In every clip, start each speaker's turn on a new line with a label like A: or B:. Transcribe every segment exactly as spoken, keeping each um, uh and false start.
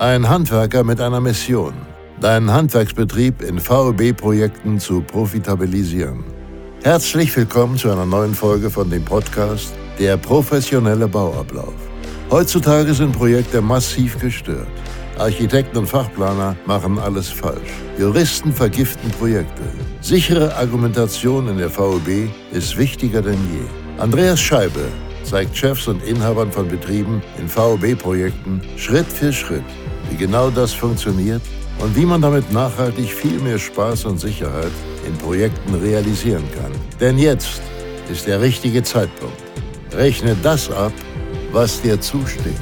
A: Ein Handwerker mit einer Mission: deinen Handwerksbetrieb in V E B-Projekten zu profitabilisieren. Herzlich willkommen zu einer neuen Folge von dem Podcast Der professionelle Bauablauf. Heutzutage sind Projekte massiv gestört. Architekten und Fachplaner machen alles falsch. Juristen vergiften Projekte. Sichere Argumentation in der V E B ist wichtiger denn je. Andreas Scheibe zeigt Chefs und Inhabern von Betrieben in V E B-Projekten Schritt für Schritt, wie genau das funktioniert und wie man damit nachhaltig viel mehr Spaß und Sicherheit in Projekten realisieren kann. Denn jetzt ist der richtige Zeitpunkt. Rechne das ab, was dir zusteht.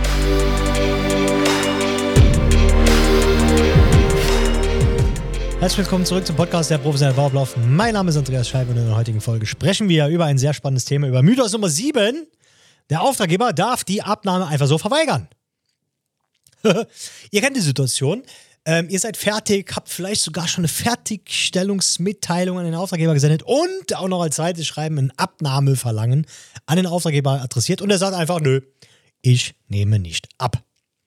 B: Herzlich willkommen zurück zum Podcast Der professionelle Bauablauf. Mein Name ist Andreas Scheibe und in der heutigen Folge sprechen wir über ein sehr spannendes Thema, über Mythos Nummer sieben. Der Auftraggeber darf die Abnahme einfach so verweigern. Ihr kennt die Situation. Ähm, ihr seid fertig, habt vielleicht sogar schon eine Fertigstellungsmitteilung an den Auftraggeber gesendet und auch noch als zweites Schreiben ein Abnahmeverlangen an den Auftraggeber adressiert und er sagt einfach, nö, ich nehme nicht ab.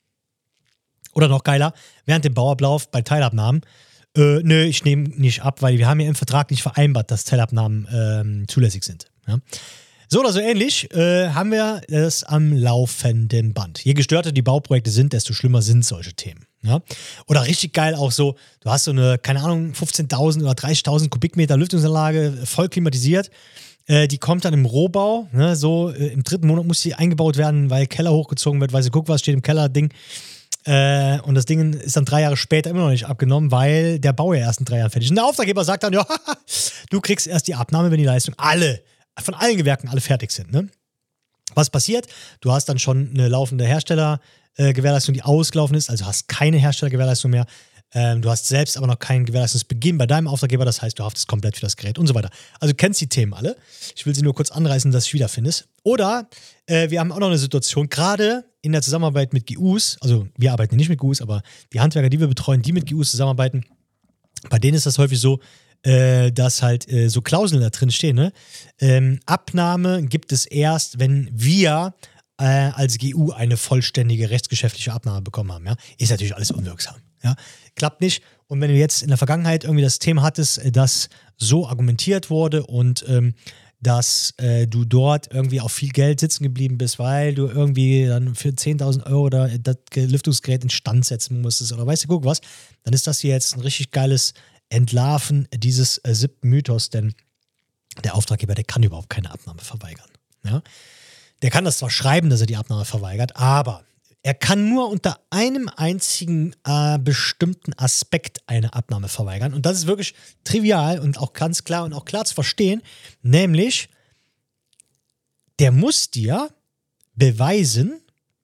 B: Oder noch geiler, während dem Bauablauf bei Teilabnahmen, äh, nö, ich nehme nicht ab, weil wir haben ja im Vertrag nicht vereinbart, dass Teilabnahmen ähm, zulässig sind. Ja? So oder so ähnlich äh, haben wir das am laufenden Band. Je gestörter die Bauprojekte sind, desto schlimmer sind solche Themen. Ja? Oder richtig geil auch so, du hast so eine, keine Ahnung, fünfzehntausend oder dreißigtausend Kubikmeter Lüftungsanlage, voll klimatisiert. Äh, die kommt dann im Rohbau, ne? So äh, im dritten Monat muss die eingebaut werden, weil Keller hochgezogen wird, weil sie guck, was steht im Keller-Ding. Äh, und das Ding ist dann drei Jahre später immer noch nicht abgenommen, weil der Bau ja erst in drei Jahren fertig ist. Und der Auftraggeber sagt dann, ja, du kriegst erst die Abnahme, wenn die Leistung alle von allen Gewerken alle fertig sind. Ne? Was passiert? Du hast dann schon eine laufende Herstellergewährleistung, die ausgelaufen ist, also hast keine Herstellergewährleistung mehr. Ähm, du hast selbst aber noch keinen Gewährleistungsbeginn bei deinem Auftraggeber, das heißt, du haftest komplett für das Gerät und so weiter. Also du kennst die Themen alle. Ich will sie nur kurz anreißen, dass du wiederfindest. Oder äh, wir haben auch noch eine Situation, gerade in der Zusammenarbeit mit G Us, also wir arbeiten nicht mit G Us, aber die Handwerker, die wir betreuen, die mit G Us zusammenarbeiten, bei denen ist das häufig so, Äh, dass halt äh, so Klauseln da drin stehen. Ne? Ähm, Abnahme gibt es erst, wenn wir äh, als G U eine vollständige rechtsgeschäftliche Abnahme bekommen haben. Ja? Ist natürlich alles unwirksam. Ja? Klappt nicht. Und wenn du jetzt in der Vergangenheit irgendwie das Thema hattest, dass so argumentiert wurde und ähm, dass äh, du dort irgendwie auf viel Geld sitzen geblieben bist, weil du irgendwie dann für zehntausend Euro da das Lüftungsgerät instand setzen musstest oder weißt du, guck was, dann ist das hier jetzt ein richtig geiles Entlarven dieses äh, siebten Mythos, denn der Auftraggeber, der kann überhaupt keine Abnahme verweigern. Ja? Der kann das zwar schreiben, dass er die Abnahme verweigert, aber er kann nur unter einem einzigen äh, bestimmten Aspekt eine Abnahme verweigern. Und das ist wirklich trivial und auch ganz klar und auch klar zu verstehen, nämlich der muss dir beweisen,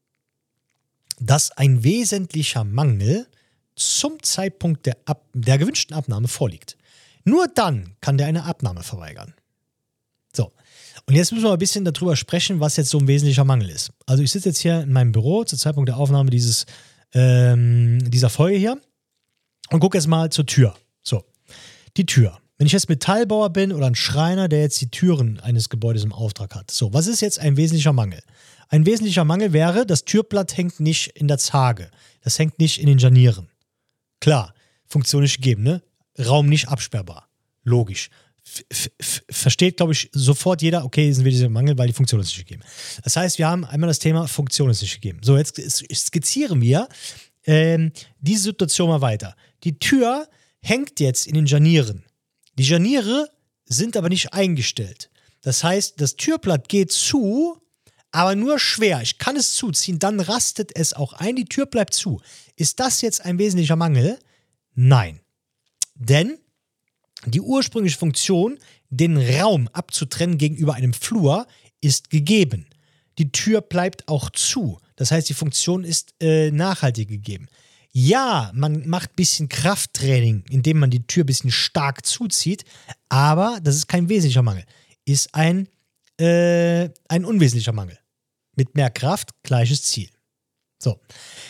B: dass ein wesentlicher Mangel zum Zeitpunkt der, Ab- der gewünschten Abnahme vorliegt. Nur dann kann der eine Abnahme verweigern. So, und jetzt müssen wir ein bisschen darüber sprechen, was jetzt so ein wesentlicher Mangel ist. Also ich sitze jetzt hier in meinem Büro zum Zeitpunkt der Aufnahme dieses, ähm, dieser Folge hier und gucke jetzt mal zur Tür. So, die Tür. Wenn ich jetzt Metallbauer bin oder ein Schreiner, der jetzt die Türen eines Gebäudes im Auftrag hat. So, was ist jetzt ein wesentlicher Mangel? Ein wesentlicher Mangel wäre, das Türblatt hängt nicht in der Zarge. Das hängt nicht in den Scharnieren. Klar, Funktion nicht gegeben, ne? Raum nicht absperrbar. Logisch. F- f- versteht, glaube ich, sofort jeder, okay, ist ein wesentlicher Mangel, weil die Funktion ist nicht gegeben. Das heißt, wir haben einmal das Thema Funktion ist nicht gegeben. So, jetzt skizzieren wir ähm, diese Situation mal weiter. Die Tür hängt jetzt in den Scharnieren. Die Scharniere sind aber nicht eingestellt. Das heißt, das Türblatt geht zu, aber nur schwer. Ich kann es zuziehen, dann rastet es auch ein, die Tür bleibt zu. Ist das jetzt ein wesentlicher Mangel? Nein. Denn die ursprüngliche Funktion, den Raum abzutrennen gegenüber einem Flur, ist gegeben. Die Tür bleibt auch zu. Das heißt, die Funktion ist äh, nachhaltig gegeben. Ja, man macht ein bisschen Krafttraining, indem man die Tür ein bisschen stark zuzieht, aber das ist kein wesentlicher Mangel. Ist ein, äh, ein unwesentlicher Mangel. Mit mehr Kraft, gleiches Ziel. So.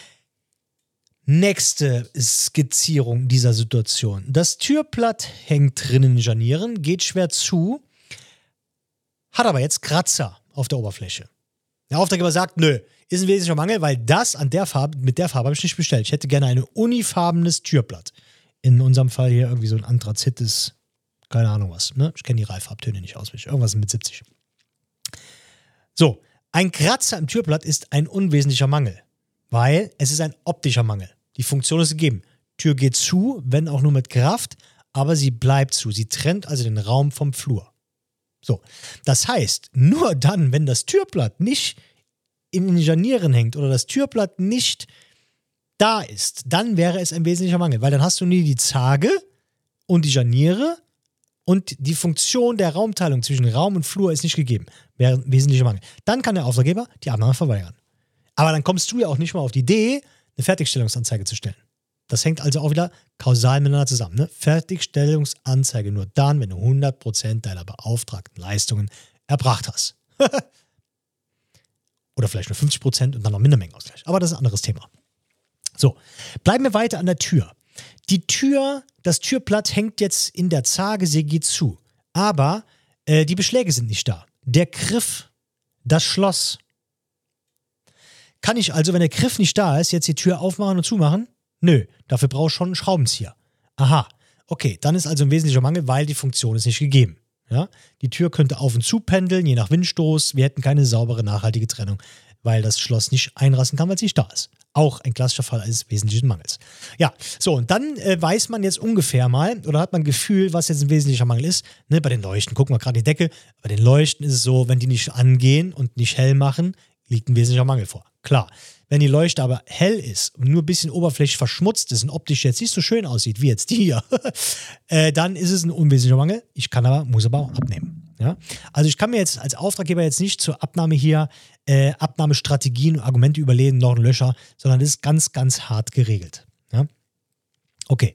B: Nächste Skizzierung dieser Situation. Das Türblatt hängt drin in den Scharnieren, geht schwer zu, hat aber jetzt Kratzer auf der Oberfläche. Der Auftraggeber sagt, nö, ist ein wesentlicher Mangel, weil das an der Farbe, mit der Farbe habe ich nicht bestellt. Ich hätte gerne ein unifarbenes Türblatt. In unserem Fall hier irgendwie so ein anthrazites, keine Ahnung was. Ne? Ich kenne die Reifarbtöne nicht auswendig. Irgendwas mit siebzig. So, ein Kratzer im Türblatt ist ein unwesentlicher Mangel, weil es ist ein optischer Mangel. Die Funktion ist gegeben. Tür geht zu, wenn auch nur mit Kraft, aber sie bleibt zu. Sie trennt also den Raum vom Flur. So, das heißt, nur dann, wenn das Türblatt nicht in den Scharnieren hängt oder das Türblatt nicht da ist, dann wäre es ein wesentlicher Mangel, weil dann hast du nie die Zarge und die Scharniere und die Funktion der Raumteilung zwischen Raum und Flur ist nicht gegeben. Wäre ein wesentlicher Mangel. Dann kann der Auftraggeber die Abnahme verweigern. Aber dann kommst du ja auch nicht mal auf die Idee, eine Fertigstellungsanzeige zu stellen. Das hängt also auch wieder kausal miteinander zusammen. Ne? Fertigstellungsanzeige nur dann, wenn du hundert Prozent deiner beauftragten Leistungen erbracht hast. Oder vielleicht nur fünfzig Prozent und dann noch Mindermengenausgleich. Aber das ist ein anderes Thema. So, bleiben wir weiter an der Tür. Die Tür, das Türblatt hängt jetzt in der Zarge, sie geht zu. Aber äh, die Beschläge sind nicht da. Der Griff, das Schloss. Kann ich also, wenn der Griff nicht da ist, jetzt die Tür aufmachen und zumachen? Nö, dafür brauche ich schon einen Schraubenzieher. Aha, okay, dann ist also ein wesentlicher Mangel, weil die Funktion ist nicht gegeben. Ja? Die Tür könnte auf und zu pendeln, je nach Windstoß. Wir hätten keine saubere, nachhaltige Trennung, weil das Schloss nicht einrasten kann, weil es nicht da ist. Auch ein klassischer Fall eines wesentlichen Mangels. Ja, so, und dann äh, weiß man jetzt ungefähr mal, oder hat man ein Gefühl, was jetzt ein wesentlicher Mangel ist. Ne, bei den Leuchten, gucken wir gerade die Decke, bei den Leuchten ist es so, wenn die nicht angehen und nicht hell machen, liegt ein wesentlicher Mangel vor. Klar, wenn die Leuchte aber hell ist und nur ein bisschen oberflächlich verschmutzt ist und optisch jetzt nicht so schön aussieht, wie jetzt die hier, äh, dann ist es ein unwesentlicher Mangel. Ich kann aber, muss aber auch abnehmen. Ja? Also ich kann mir jetzt als Auftraggeber jetzt nicht zur Abnahme hier äh, Abnahmestrategien und Argumente überlegen, noch ein Löcher, sondern das ist ganz, ganz hart geregelt. Ja? Okay.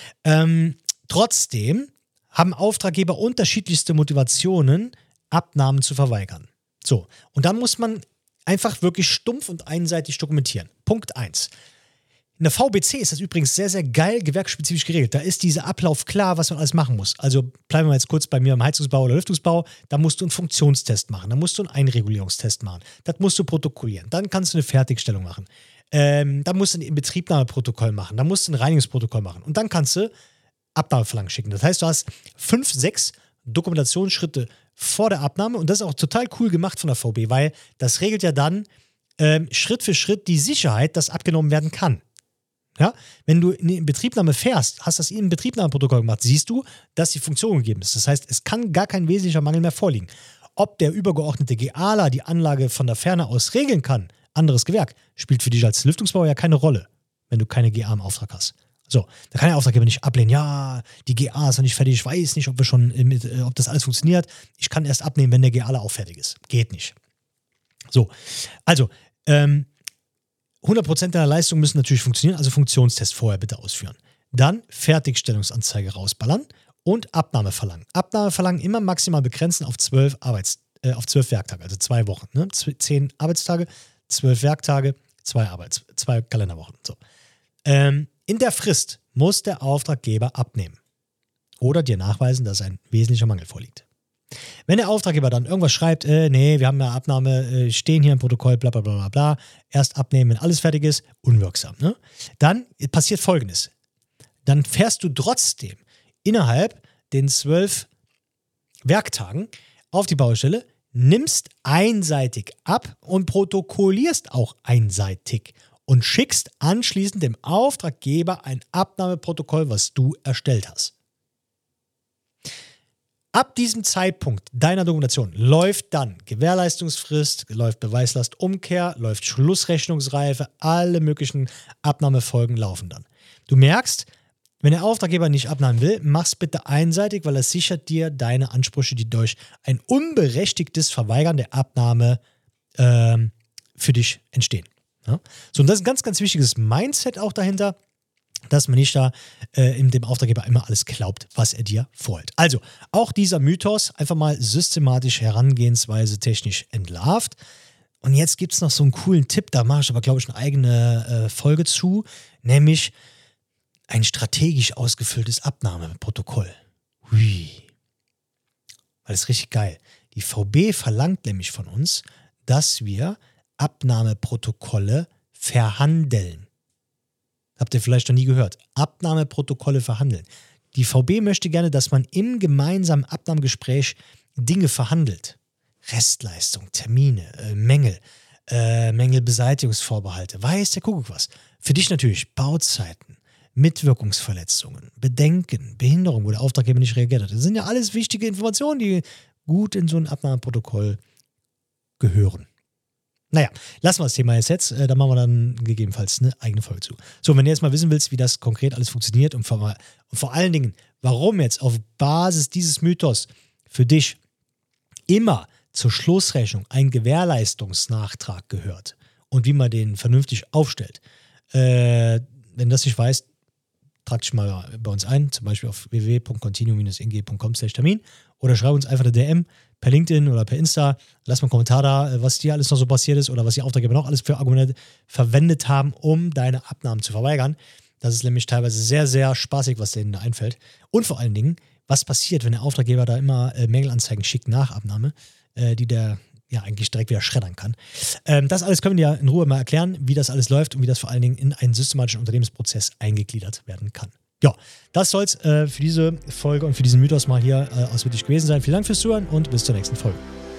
B: Ähm, trotzdem haben Auftraggeber unterschiedlichste Motivationen, Abnahmen zu verweigern. So, und dann muss man einfach wirklich stumpf und einseitig dokumentieren. Punkt eins. In der V B C ist das übrigens sehr, sehr geil gewerksspezifisch geregelt. Da ist dieser Ablauf klar, was man alles machen muss. Also bleiben wir jetzt kurz bei mir im Heizungsbau oder Lüftungsbau. Da musst du einen Funktionstest machen. Da musst du einen Einregulierungstest machen. Das musst du protokollieren. Dann kannst du eine Fertigstellung machen. Ähm, dann musst du ein Inbetriebnahmeprotokoll machen. Dann musst du ein Reinigungsprotokoll machen. Und dann kannst du Abnahmeverlangen schicken. Das heißt, du hast fünf, sechs Dokumentationsschritte vor der Abnahme. Und das ist auch total cool gemacht von der V B, weil das regelt ja dann ähm, Schritt für Schritt die Sicherheit, dass abgenommen werden kann. Ja? Wenn du in die Inbetriebnahme fährst, hast das Inbetriebnahmeprotokoll gemacht, siehst du, dass die Funktion gegeben ist. Das heißt, es kann gar kein wesentlicher Mangel mehr vorliegen. Ob der übergeordnete GEALer die Anlage von der Ferne aus regeln kann, anderes Gewerk, spielt für dich als Lüftungsbauer ja keine Rolle, wenn du keine G A im Auftrag hast. So, da kann der Auftraggeber nicht ablehnen, ja, die G A ist noch nicht fertig, ich weiß nicht, ob wir schon mit, äh, ob das alles funktioniert. Ich kann erst abnehmen, wenn der GEALer auch fertig ist. Geht nicht. So, also, ähm, hundert Prozent deiner Leistung müssen natürlich funktionieren, also Funktionstest vorher bitte ausführen. Dann Fertigstellungsanzeige rausballern und Abnahme verlangen. Abnahme verlangen immer maximal begrenzen auf zwölf Arbeits, äh, auf zwölf Werktage, also zwei Wochen. Ne? Zehn Arbeitstage, zwölf Werktage, zwei Arbeits, zwei Kalenderwochen. So. Ähm, in der Frist muss der Auftraggeber abnehmen oder dir nachweisen, dass ein wesentlicher Mangel vorliegt. Wenn der Auftraggeber dann irgendwas schreibt, äh, nee, wir haben eine Abnahme, äh, stehen hier im Protokoll, bla bla bla bla bla, erst abnehmen, wenn alles fertig ist, unwirksam. Ne? Dann passiert Folgendes. Dann fährst du trotzdem innerhalb den zwölf Werktagen auf die Baustelle, nimmst einseitig ab und protokollierst auch einseitig und schickst anschließend dem Auftraggeber ein Abnahmeprotokoll, was du erstellt hast. Ab diesem Zeitpunkt deiner Dokumentation läuft dann Gewährleistungsfrist, läuft Beweislastumkehr, läuft Schlussrechnungsreife, alle möglichen Abnahmefolgen laufen dann. Du merkst, wenn der Auftraggeber nicht abnahmen will, mach's bitte einseitig, weil es sichert dir deine Ansprüche, die durch ein unberechtigtes Verweigern der Abnahme ähm, für dich entstehen. Ja? So, und das ist ein ganz, ganz wichtiges Mindset auch dahinter, dass man nicht da äh, dem Auftraggeber immer alles glaubt, was er dir vorhält. Also, auch dieser Mythos einfach mal systematisch herangehensweise technisch entlarvt. Und jetzt gibt es noch so einen coolen Tipp, da mache ich aber, glaube ich, eine eigene äh, Folge zu, nämlich ein strategisch ausgefülltes Abnahmeprotokoll. Hui. Weil das ist richtig geil. Die V B verlangt nämlich von uns, dass wir Abnahmeprotokolle verhandeln. Habt ihr vielleicht noch nie gehört. Abnahmeprotokolle verhandeln. Die V B möchte gerne, dass man im gemeinsamen Abnahmegespräch Dinge verhandelt. Restleistung, Termine, äh, Mängel, äh, Mängelbeseitigungsvorbehalte. Weiß der Kuckuck was. Für dich natürlich Bauzeiten, Mitwirkungsverletzungen, Bedenken, Behinderung, wo der Auftraggeber nicht reagiert hat. Das sind ja alles wichtige Informationen, die gut in so ein Abnahmeprotokoll gehören. Naja, lassen wir das Thema jetzt. Da machen wir dann gegebenenfalls eine eigene Folge zu. So, wenn du jetzt mal wissen willst, wie das konkret alles funktioniert und vor, und vor allen Dingen, warum jetzt auf Basis dieses Mythos für dich immer zur Schlussrechnung ein Gewährleistungsnachtrag gehört und wie man den vernünftig aufstellt. Äh, wenn du das nicht weißt, trag dich mal bei uns ein, zum Beispiel auf w w w punkt continuum dash n g punkt com slash termin oder schreib uns einfach eine D M per LinkedIn oder per Insta. Lass mal einen Kommentar da, was dir alles noch so passiert ist oder was die Auftraggeber noch alles für Argumente verwendet haben, um deine Abnahmen zu verweigern. Das ist nämlich teilweise sehr, sehr spaßig, was denen da einfällt. Und vor allen Dingen, was passiert, wenn der Auftraggeber da immer äh, Mängelanzeigen schickt nach Abnahme, äh, die der ja eigentlich direkt wieder schreddern kann. Ähm, das alles können wir dir in Ruhe mal erklären, wie das alles läuft und wie das vor allen Dingen in einen systematischen Unternehmensprozess eingegliedert werden kann. Ja, das soll es äh, für diese Folge und für diesen Mythos mal hier äh, ausführlich gewesen sein. Vielen Dank fürs Zuhören und bis zur nächsten Folge.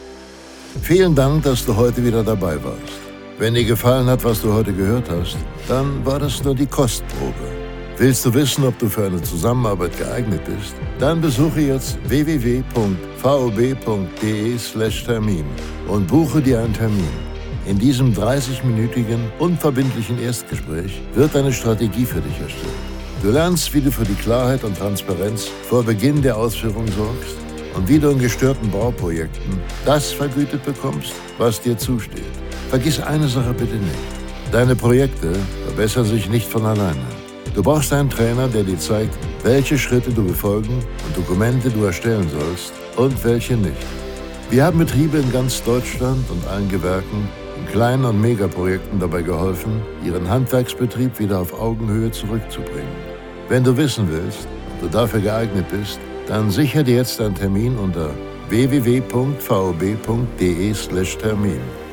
A: Vielen Dank, dass du heute wieder dabei warst. Wenn dir gefallen hat, was du heute gehört hast, dann war das nur die Kostprobe. Willst du wissen, ob du für eine Zusammenarbeit geeignet bist? Dann besuche jetzt w w w punkt v o b punkt d e slash termin und buche dir einen Termin. In diesem dreißig-minütigen, unverbindlichen Erstgespräch wird eine Strategie für dich erstellt. Du lernst, wie du für die Klarheit und Transparenz vor Beginn der Ausführung sorgst und wie du in gestörten Bauprojekten das vergütet bekommst, was dir zusteht. Vergiss eine Sache bitte nicht. Deine Projekte verbessern sich nicht von alleine. Du brauchst einen Trainer, der dir zeigt, welche Schritte du befolgen und Dokumente du erstellen sollst und welche nicht. Wir haben Betriebe in ganz Deutschland und allen Gewerken in kleinen und Megaprojekten dabei geholfen, ihren Handwerksbetrieb wieder auf Augenhöhe zurückzubringen. Wenn du wissen willst, ob du dafür geeignet bist, dann sichere dir jetzt einen Termin unter w w w punkt v o b punkt d e slash termin.